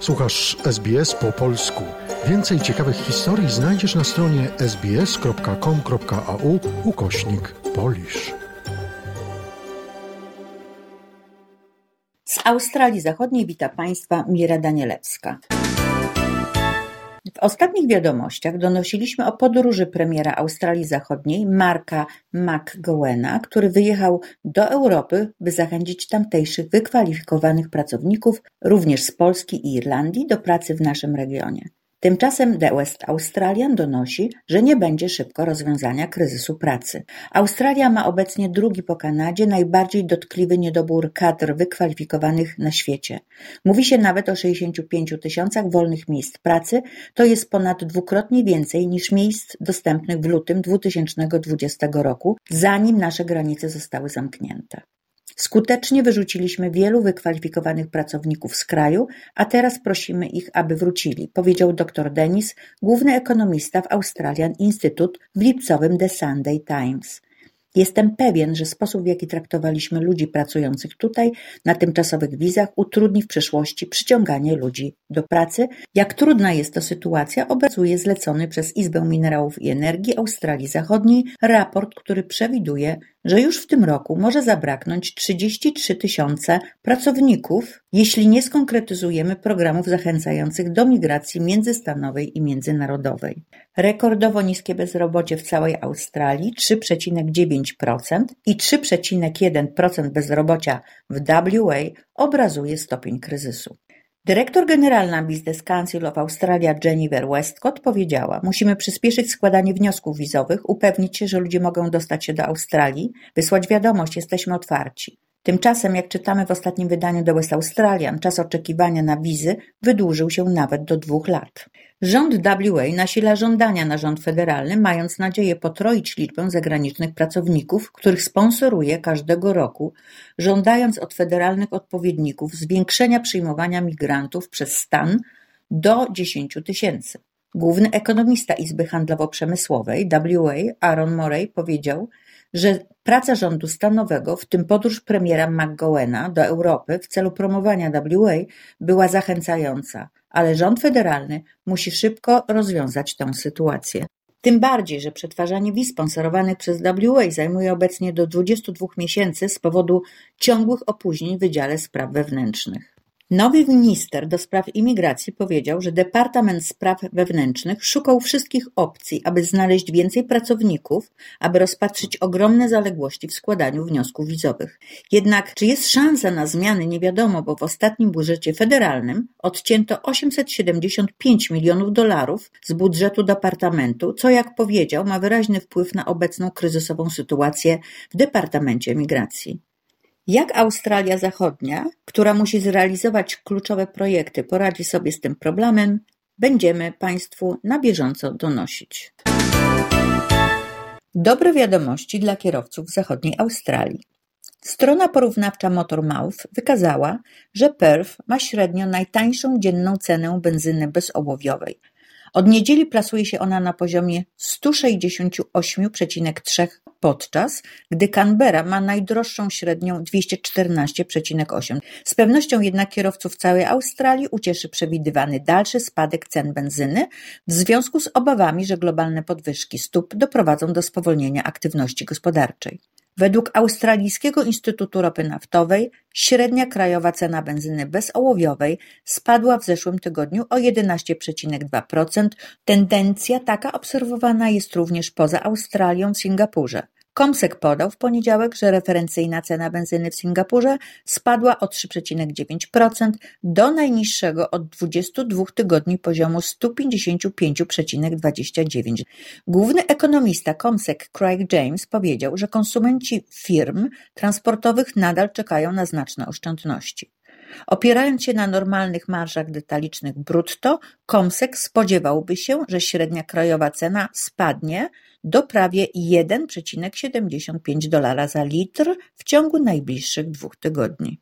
Słuchasz SBS po polsku. Więcej ciekawych historii znajdziesz na stronie sbs.com.au/Polish. Z Australii Zachodniej wita Państwa Mira Danielewska. W ostatnich wiadomościach donosiliśmy o podróży premiera Australii Zachodniej Marka McGowena, który wyjechał do Europy, by zachęcić tamtejszych wykwalifikowanych pracowników, również z Polski i Irlandii, do pracy w naszym regionie. Tymczasem The West Australian donosi, że nie będzie szybko rozwiązania kryzysu pracy. Australia ma obecnie drugi po Kanadzie najbardziej dotkliwy niedobór kadr wykwalifikowanych na świecie. Mówi się nawet o 65 000 wolnych miejsc pracy, to jest ponad dwukrotnie więcej niż miejsc dostępnych w lutym 2020 roku, zanim nasze granice zostały zamknięte. Skutecznie wyrzuciliśmy wielu wykwalifikowanych pracowników z kraju, a teraz prosimy ich, aby wrócili, powiedział dr Dennis, główny ekonomista w Australian Institute w lipcowym The Sunday Times. Jestem pewien, że sposób, w jaki traktowaliśmy ludzi pracujących tutaj na tymczasowych wizach utrudni w przyszłości przyciąganie ludzi do pracy. Jak trudna jest to sytuacja, obrazuje zlecony przez Izbę Minerałów i Energii Australii Zachodniej raport, który przewiduje, że już w tym roku może zabraknąć 33 000 pracowników, jeśli nie skonkretyzujemy programów zachęcających do migracji międzystanowej i międzynarodowej. Rekordowo niskie bezrobocie w całej Australii 3,9% i 3,1% bezrobocia w WA obrazuje stopień kryzysu. Dyrektor generalna Business Council of Australia Jennifer Westcott powiedziała: musimy przyspieszyć składanie wniosków wizowych, upewnić się, że ludzie mogą dostać się do Australii, wysłać wiadomość, jesteśmy otwarci. Tymczasem, jak czytamy w ostatnim wydaniu The West Australian, czas oczekiwania na wizy wydłużył się nawet do 2 lat. Rząd WA nasila żądania na rząd federalny, mając nadzieję potroić liczbę zagranicznych pracowników, których sponsoruje każdego roku, żądając od federalnych odpowiedników zwiększenia przyjmowania migrantów przez stan do 10 000. Główny ekonomista Izby Handlowo-Przemysłowej WA, Aaron Murray, powiedział, że praca rządu stanowego, w tym podróż premiera McGowena do Europy w celu promowania WA była zachęcająca, ale rząd federalny musi szybko rozwiązać tę sytuację. Tym bardziej, że przetwarzanie wiz sponsorowanych przez WA zajmuje obecnie do 22 miesięcy z powodu ciągłych opóźnień w Wydziale Spraw Wewnętrznych. Nowy minister do spraw imigracji powiedział, że Departament Spraw Wewnętrznych szukał wszystkich opcji, aby znaleźć więcej pracowników, aby rozpatrzyć ogromne zaległości w składaniu wniosków wizowych. Jednak czy jest szansa na zmiany, nie wiadomo, bo w ostatnim budżecie federalnym odcięto $875 milionów z budżetu departamentu, co, jak powiedział, ma wyraźny wpływ na obecną kryzysową sytuację w Departamencie Migracji. Jak Australia Zachodnia, która musi zrealizować kluczowe projekty, poradzi sobie z tym problemem, będziemy Państwu na bieżąco donosić. Dobre wiadomości dla kierowców w zachodniej Australii. Strona porównawcza MotorMouth wykazała, że Perth ma średnio najtańszą dzienną cenę benzyny bezołowiowej. Od niedzieli plasuje się ona na poziomie 168,3, podczas gdy Canberra ma najdroższą średnią 214,8. Z pewnością jednak kierowców całej Australii ucieszy przewidywany dalszy spadek cen benzyny w związku z obawami, że globalne podwyżki stóp doprowadzą do spowolnienia aktywności gospodarczej. Według Australijskiego Instytutu Ropy Naftowej średnia krajowa cena benzyny bezołowiowej spadła w zeszłym tygodniu o 11,2%. Tendencja taka obserwowana jest również poza Australią w Singapurze. CommSec podał w poniedziałek, że referencyjna cena benzyny w Singapurze spadła o 3,9% do najniższego od 22 tygodni poziomu 155,29. Główny ekonomista CommSec Craig James powiedział, że konsumenci firm transportowych nadal czekają na znaczne oszczędności. Opierając się na normalnych marżach detalicznych brutto, CommSec spodziewałby się, że średnia krajowa cena spadnie do prawie $1,75 za litr w ciągu najbliższych 2 tygodni.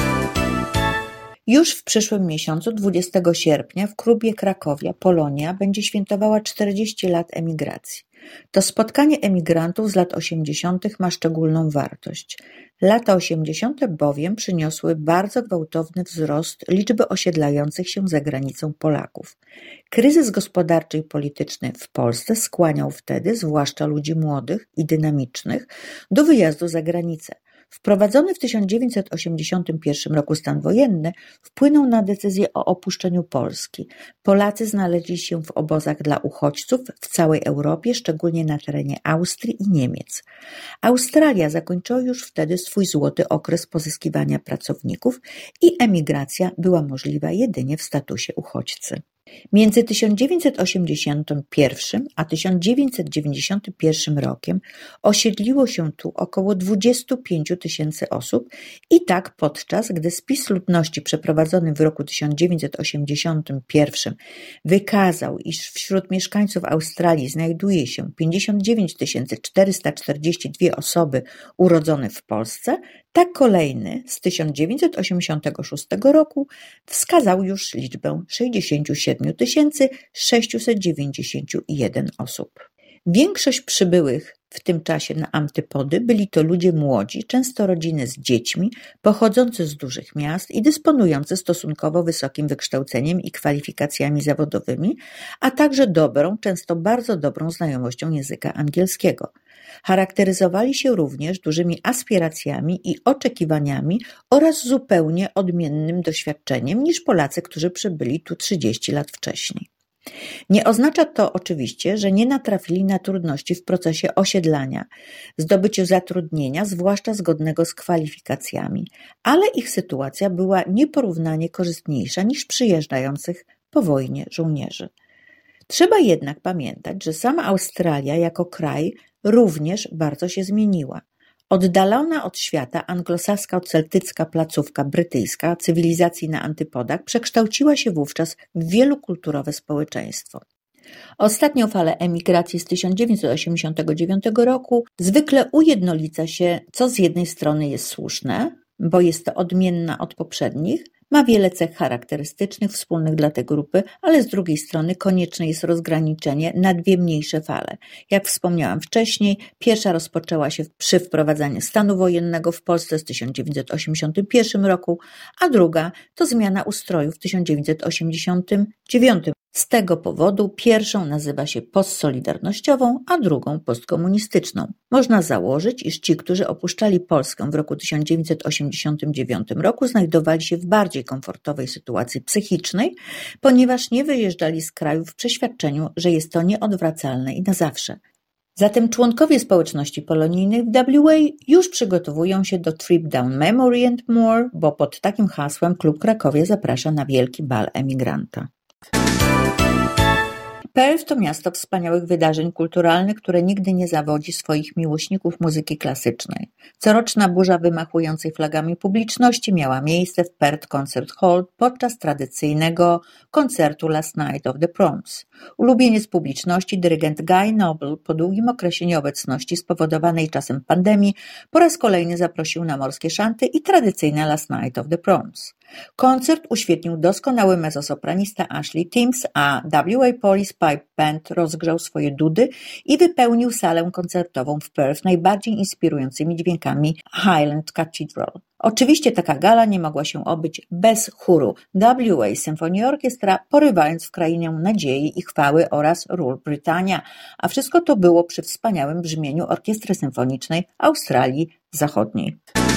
Już w przyszłym miesiącu, 20 sierpnia, w klubie Krakowia Polonia będzie świętowała 40 lat emigracji. To spotkanie emigrantów z lat 80. ma szczególną wartość. Lata 80. bowiem przyniosły bardzo gwałtowny wzrost liczby osiedlających się za granicą Polaków. Kryzys gospodarczy i polityczny w Polsce skłaniał wtedy, zwłaszcza ludzi młodych i dynamicznych, do wyjazdu za granicę. Wprowadzony w 1981 roku stan wojenny wpłynął na decyzję o opuszczeniu Polski. Polacy znaleźli się w obozach dla uchodźców w całej Europie, szczególnie na terenie Austrii i Niemiec. Australia zakończyła już wtedy swój złoty okres pozyskiwania pracowników i emigracja była możliwa jedynie w statusie uchodźcy. Między 1981 a 1991 rokiem osiedliło się tu około 25 000 osób i tak podczas gdy spis ludności przeprowadzony w roku 1981 wykazał, iż wśród mieszkańców Australii znajduje się 59 442 osoby urodzone w Polsce, tak kolejny z 1986 roku wskazał już liczbę 67 691 osób. Większość przybyłych w tym czasie na antypody byli to ludzie młodzi, często rodziny z dziećmi, pochodzący z dużych miast i dysponujący stosunkowo wysokim wykształceniem i kwalifikacjami zawodowymi, a także dobrą, często bardzo dobrą znajomością języka angielskiego. Charakteryzowali się również dużymi aspiracjami i oczekiwaniami oraz zupełnie odmiennym doświadczeniem niż Polacy, którzy przybyli tu 30 lat wcześniej. Nie oznacza to oczywiście, że nie natrafili na trudności w procesie osiedlania, zdobyciu zatrudnienia, zwłaszcza zgodnego z kwalifikacjami, ale ich sytuacja była nieporównanie korzystniejsza niż przyjeżdżających po wojnie żołnierzy. Trzeba jednak pamiętać, że sama Australia jako kraj również bardzo się zmieniła. Oddalona od świata anglosasko-celtycka placówka brytyjska cywilizacji na antypodach przekształciła się wówczas w wielokulturowe społeczeństwo. Ostatnią falę emigracji z 1989 roku zwykle ujednolica się, co z jednej strony jest słuszne, bo jest to odmienna od poprzednich, ma wiele cech charakterystycznych, wspólnych dla tej grupy, ale z drugiej strony konieczne jest rozgraniczenie na dwie mniejsze fale. Jak wspomniałam wcześniej, pierwsza rozpoczęła się przy wprowadzaniu stanu wojennego w Polsce w 1981 roku, a druga to zmiana ustroju w 1989. Z tego powodu pierwszą nazywa się postsolidarnościową, a drugą postkomunistyczną. Można założyć, iż ci, którzy opuszczali Polskę w roku 1989 roku, znajdowali się w bardziej komfortowej sytuacji psychicznej, ponieważ nie wyjeżdżali z kraju w przeświadczeniu, że jest to nieodwracalne i na zawsze. Zatem członkowie społeczności polonijnej w WA już przygotowują się do Trip Down Memory and More, bo pod takim hasłem Klub Krakowie zaprasza na wielki bal emigranta. Perth to miasto wspaniałych wydarzeń kulturalnych, które nigdy nie zawodzi swoich miłośników muzyki klasycznej. Coroczna burza wymachującej flagami publiczności miała miejsce w Perth Concert Hall podczas tradycyjnego koncertu Last Night of the Proms. Ulubieniec publiczności, dyrygent Guy Noble, po długim okresie nieobecności spowodowanej czasem pandemii, po raz kolejny zaprosił na morskie szanty i tradycyjne Last Night of the Proms. Koncert uświetnił doskonały mezzosopranista Ashley Timms, a WA Police Pipe Band rozgrzał swoje dudy i wypełnił salę koncertową w Perth najbardziej inspirującymi dźwiękami Highland Cathedral. Oczywiście taka gala nie mogła się obyć bez chóru WA Symphony Orchestra, porywając w krainie nadziei i chwały oraz Ról Britannia, a wszystko to było przy wspaniałym brzmieniu Orkiestry Symfonicznej Australii Zachodniej.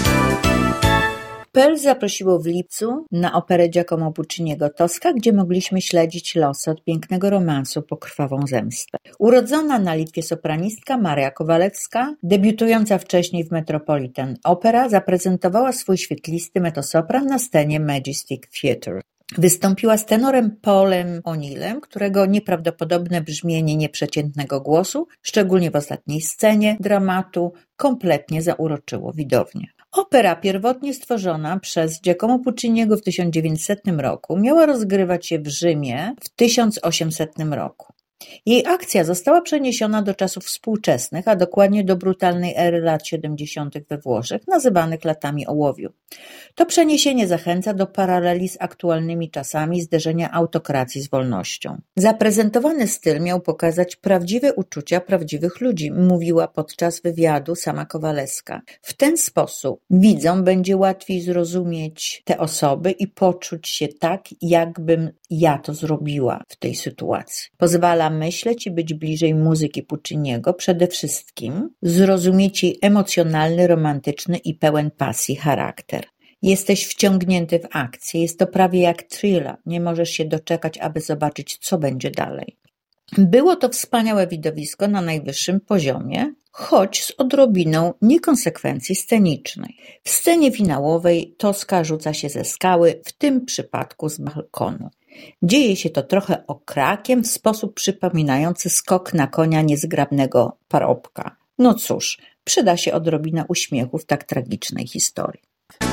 Perth zaprosiło w lipcu na operę Giacomo Pucciniego Tosca, gdzie mogliśmy śledzić losy od pięknego romansu po krwawą zemstę. Urodzona na Litwie sopranistka Maria Kowalewska, debiutująca wcześniej w Metropolitan Opera, zaprezentowała swój świetlisty mezzosopran na scenie Majestic Theatre. Wystąpiła z tenorem Paulem O'Neillem, którego nieprawdopodobne brzmienie nieprzeciętnego głosu, szczególnie w ostatniej scenie dramatu, kompletnie zauroczyło widownię. Opera pierwotnie stworzona przez Giacomo Pucciniego w 1900 roku miała rozgrywać się w Rzymie w 1800 roku. Jej akcja została przeniesiona do czasów współczesnych, a dokładnie do brutalnej ery lat 70. we Włoszech, nazywanych latami ołowiu. To przeniesienie zachęca do paraleli z aktualnymi czasami zderzenia autokracji z wolnością. Zaprezentowany styl miał pokazać prawdziwe uczucia prawdziwych ludzi, mówiła podczas wywiadu sama Kowalewska. W ten sposób widzom będzie łatwiej zrozumieć te osoby i poczuć się tak, jakbym ja to zrobiła w tej sytuacji. Pozwala myśleć i być bliżej muzyki Pucciniego, przede wszystkim zrozumieć jej emocjonalny, romantyczny i pełen pasji charakter. Jesteś wciągnięty w akcję, jest to prawie jak thriller, nie możesz się doczekać, aby zobaczyć, co będzie dalej. Było to wspaniałe widowisko na najwyższym poziomie, choć z odrobiną niekonsekwencji scenicznej. W scenie finałowej Toska rzuca się ze skały, w tym przypadku z balkonu. Dzieje się to trochę okrakiem, w sposób przypominający skok na konia niezgrabnego parobka. No cóż, przyda się odrobina uśmiechu w tak tragicznej historii.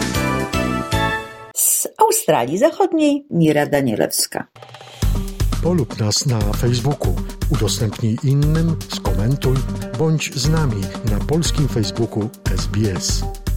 Z Australii Zachodniej Mira Danielewska. Polub nas na Facebooku, udostępnij innym, skomentuj, bądź z nami na polskim Facebooku SBS.